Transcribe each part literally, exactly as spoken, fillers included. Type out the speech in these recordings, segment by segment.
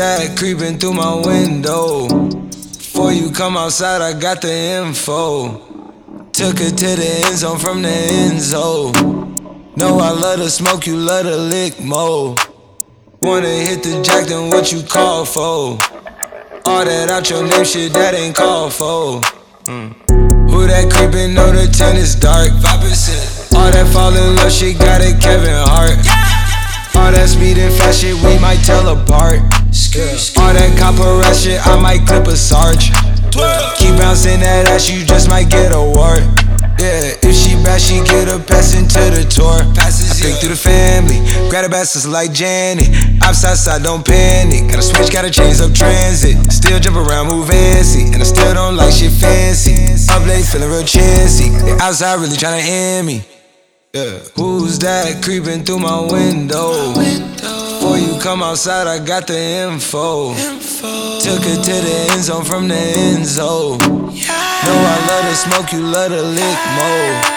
that creeping through my window? Before you come outside, I got the info. Took her to the end zone from the end zone. Know I love to smoke, you love to lick mo. Wanna hit the jack, then what you call for? All that out your name shit, that ain't called for. mm. Who that creepin', know the tent is dark. five percent. All that fall in love shit, got it Kevin Hart. All that speed and fast shit, we might tell apart. All that copper rat shit, I might clip a sarge. Keep bouncing that ass, you just might get a wart. Yeah, if she bad, she get a pass into the tour. Passes, I think through the family, grab a bastards like Janet. Outside side, don't panic. Gotta switch, gotta change up transit. Still jump around, move fancy, and I still don't like shit fancy. Up late, feeling real chancy. They outside really tryna end me. Yeah. Who's that creeping through my window? Before you come outside, I got the info. Took her to the end zone from the end zone. Know I love to smoke, you love to lick mo.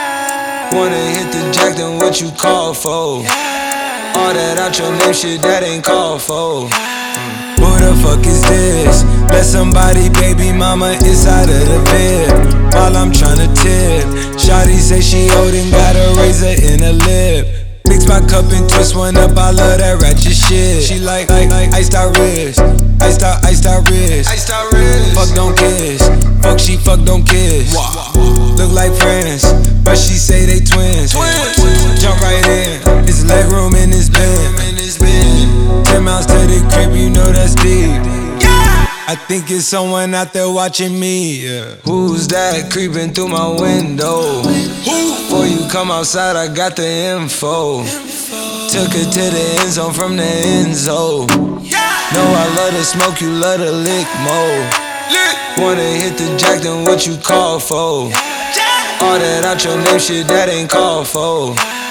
Wanna hit the jack, then what you call for? All that out your name shit, that ain't called for. mm. Who the fuck is this? Let somebody baby mama inside of the bed while I'm tryna tip. Shawty say she old and got a razor in her lip. Mix my cup and twist one up, I love that ratchet shit. She like, like, like iced out wrist, iced out, iced out wrist, iced out wrist. Fuck don't kiss, fuck she fuck don't kiss. Look like friends, but she say they twins. Jump right in, it's leg room in this bed. Ten miles to the crib, you know that's deep. I think it's someone out there watching me. Yeah. Who's that creeping through my window? Before you come outside, I got the info. Took her to the end zone from the end zone. Know I love to smoke, you love to lick mo. Wanna hit the jack, then what you call for? All that out your name shit, that ain't called for.